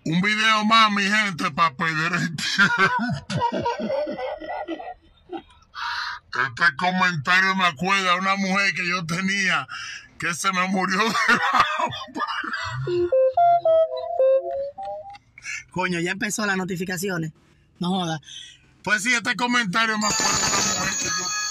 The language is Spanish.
Un video más, mi gente, para perder el tiempo. Este comentario me acuerda a una mujer que yo tenía que se me murió de hambre. Coño, ya empezó las notificaciones. No joda. Pues sí, este comentario me acuerda a una mujer que yo